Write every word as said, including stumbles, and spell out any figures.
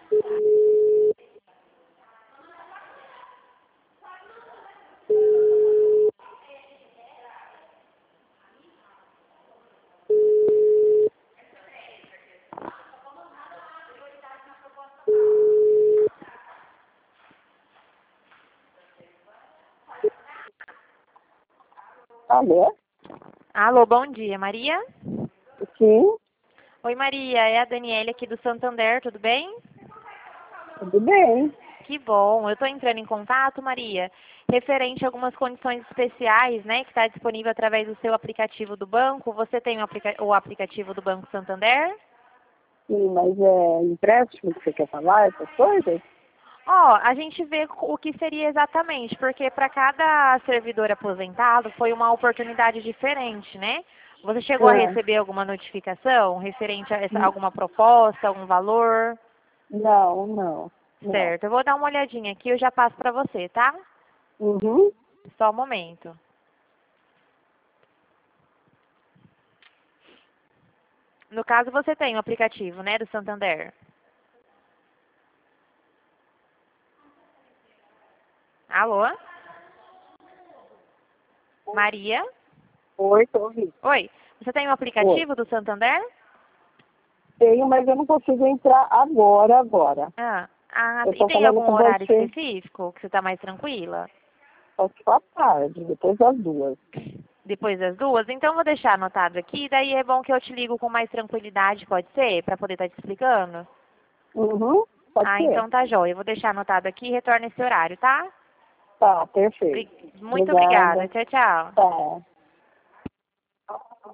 Alô? Alô, bom dia, Maria? Sim, Oi, Maria, é a Daniela aqui do Santander, tudo bem? tudo bem. Que bom, eu estou entrando em contato, Maria, referente a algumas condições especiais, né, que está disponível através do seu aplicativo do banco. Você tem o, aplica o aplicativo do Banco Santander? Sim, mas é empréstimo que você quer falar, essas coisas? Ó, a gente vê o que seria exatamente, porque para cada servidor aposentado foi uma oportunidade diferente, né? Você chegou a É. receber alguma notificação referente a essa, alguma proposta, algum valor? Não, não, não. Certo, eu vou dar uma olhadinha aqui, eu já passo para você, tá? Uhum. Só um momento. No caso, você tem o aplicativo, né, do Santander. Alô? Maria? Oi, tô ouvindo. Oi, você tem o Oi. aplicativo do Santander? Tenho, mas eu não consigo entrar agora, agora. Ah, ah, Eu e tô tem falando algum com horário você, específico que você está mais tranquila? só que à tarde, depois das duas. Depois das duas? Então, eu vou deixar anotado aqui, daí é bom que eu te ligo com mais tranquilidade, pode ser? Para poder estar te explicando? Uhum, pode Ah, ser. então tá jóia. Eu vou deixar anotado aqui e retorno esse horário, tá? Tá, perfeito. Obri- Muito obrigada. Obrigada. Tchau, tchau. Tá.